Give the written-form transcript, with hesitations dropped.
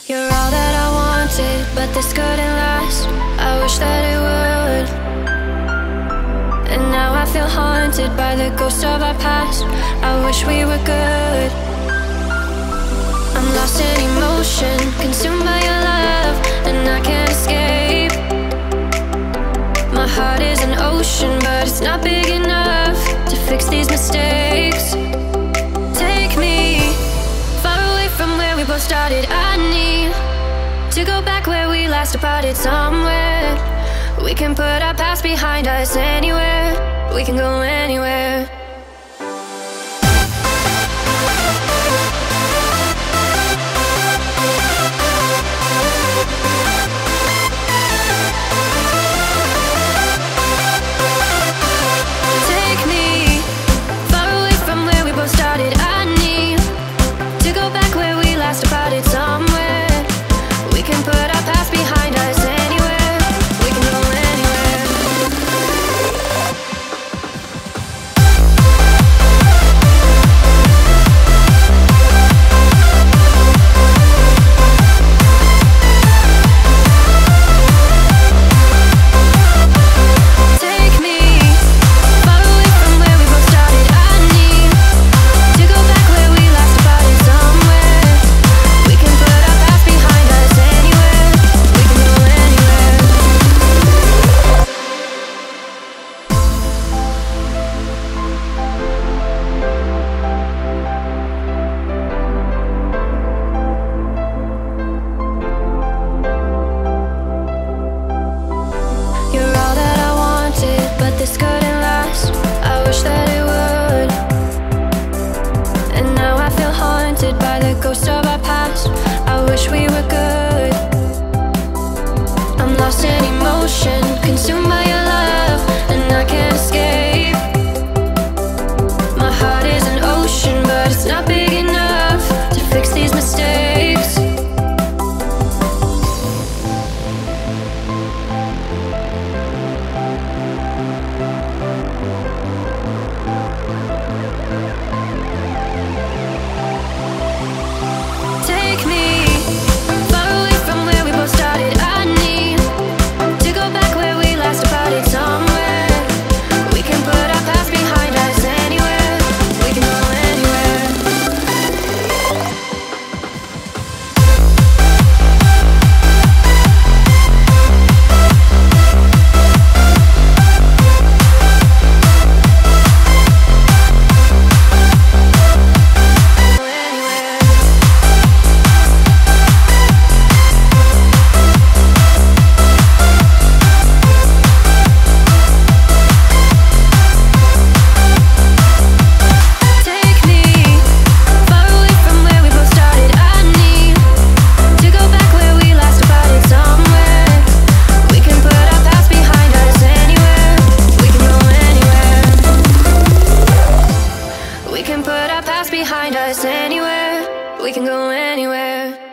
You're all that I wanted, but this couldn't last. I wish that it would. And now I feel haunted by the ghost of our past. I wish we were good. I'm lost in emotion, consumed by your love, and I can't escape. My heart is an ocean, but it's not big enough to fix these mistakes. Take me far away from where we both started. I need to go back where we last departed. Somewhere we can put our past behind us. Anywhere, we can go anywhere. Take me far away from where we both started. I need to go back where we last departed. Somewhere we can put our past behind us. Anywhere, we can go anywhere. Take me far away from where we both started. I need to go back where we last departed. Somewhere we can put our past behind us. Anywhere, we can go anywhere. You're all that I wanted, but this couldn't last. I wish that it would. And now I feel haunted by the ghost of our past. I wish we were good. I'm lost in emotion, consumed by your love, and I can't escape. My heart is an ocean, but it's not big enough to fix these mistakes. Take me far away from where we both started. I need to go back where we last departed. Somewhere we can put our past behind us. Anywhere, we can go anywhere. Take me far away from where we both started. I need to go back where we last departed. Somewhere we can put our past behind us. Anywhere, we can go anywhere. We can put our past behind us. Anywhere, we can go anywhere.